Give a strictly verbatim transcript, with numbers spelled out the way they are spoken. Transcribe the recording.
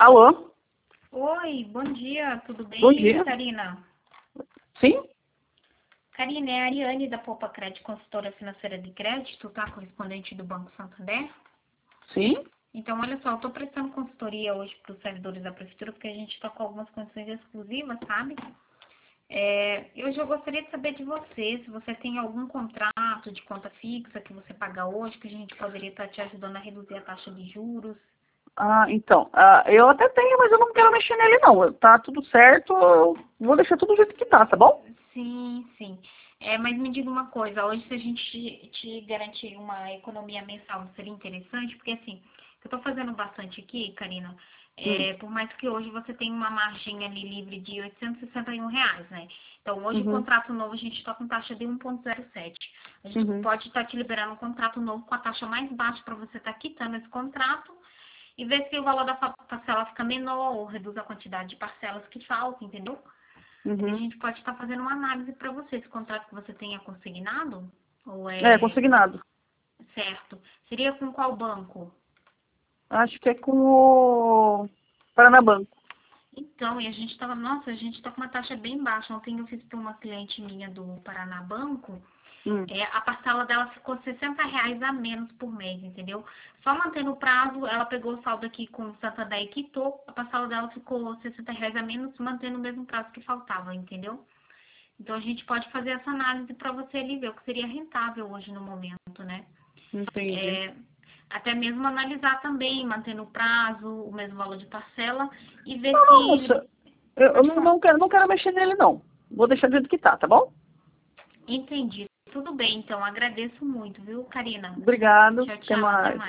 Alô? Oi, bom dia, tudo bem, Bom dia. Karina? Sim? Karina, é a Ariane da Poupa Crédito, consultora financeira de crédito, tá? Correspondente do Banco Santander. Sim? Então, olha só, eu tô prestando consultoria hoje para os servidores da Prefeitura, porque a gente tá com algumas condições exclusivas, sabe? É, eu já gostaria de saber de você, se você tem algum contrato de conta fixa que você paga hoje, que a gente poderia estar te ajudando a reduzir a taxa de juros. Ah, então, ah, eu até tenho, mas eu não quero mexer nele não. Tá tudo certo, eu vou deixar tudo do jeito que tá, tá bom? Sim, sim. É, mas me diga uma coisa, hoje se a gente te, te garantir uma economia mensal seria interessante, porque assim, eu estou fazendo bastante aqui, Karina, Hum. é, por mais que hoje você tenha uma margem ali livre de oitocentos e sessenta e um reais, né? Então hoje o Uhum. contrato novo a gente está com taxa de um vírgula zero sete. A gente Uhum. pode estar te liberando um contrato novo com a taxa mais baixa para você estar quitando esse contrato e ver se o valor da fa- parcela fica menor ou reduz a quantidade de parcelas que faltam, entendeu? A Uhum. gente pode estar fazendo uma análise para você. Esse contrato que você tenha consignado? Ou É, é consignado. certo? Seria com qual banco? Acho que é com o Paranabanco. Então, e a gente tava, nossa, a gente tá com uma taxa bem baixa. Ontem eu fiz para uma cliente minha do Paraná Banco, Hum. é, a parcela dela ficou sessenta reais a menos por mês, entendeu? Só mantendo o prazo, ela pegou o saldo aqui com o Santander e quitou, a parcela dela ficou sessenta reais a menos, mantendo o mesmo prazo que faltava, entendeu? Então a gente pode fazer essa análise para você ali ver o que seria rentável hoje no momento, né? Entendi. É, até mesmo analisar também, mantendo o prazo, o mesmo valor de parcela e ver Não, não, se. moça. Eu, eu Pode não, falar. não, quero, não quero mexer nele não. Vou deixar do jeito que tá, tá bom? Entendi. Tudo bem, então. Agradeço muito, viu, Karina? Obrigado. Tchau, Até tchau. Até mais. mais.